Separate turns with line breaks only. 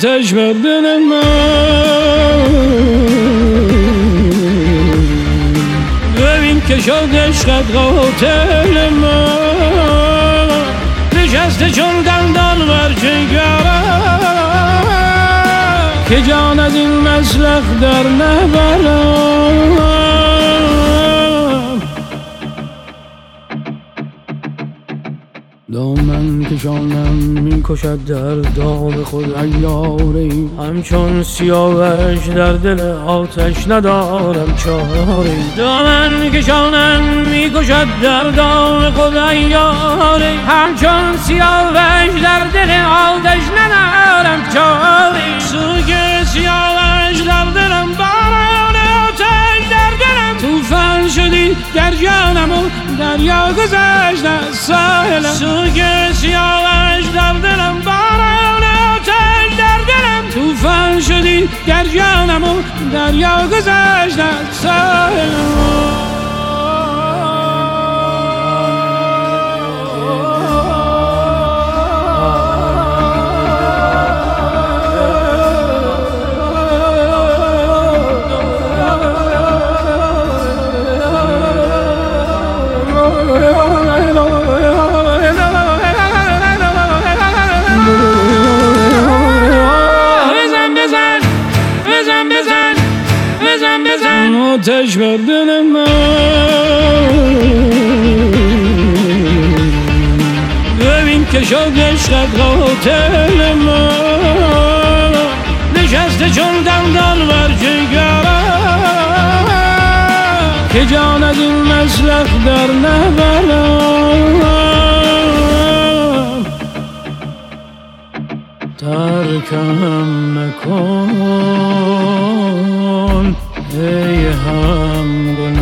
آتش بر دل من ببین که شد عشقت قاتل من نشسته چون دندان بر جگرم که جان از این مسلخ در نبرم دامن کشانم میکشد در داغ خود عیاری همچون سیاوش در دل آتش ندارم چاری دامن کشانم میکشد در داغ خود عیاری همچون سیاوش در دل آتش ندارم چاری سوگ سیاوش در دلم باران آتش در دلم توفان شدی در جانم و دریا گذشت از ساحلم سوگ سیاوش در دلم باران آتش در دلم توفان شدی در جانم و دریا گذشت از ساحلم آتش بر دل من ببین که شد عشقت قاتل من نشسته چون دندان بر جگرم که جان از این مسلخ در نبرم ترکم نکن ای هم گناه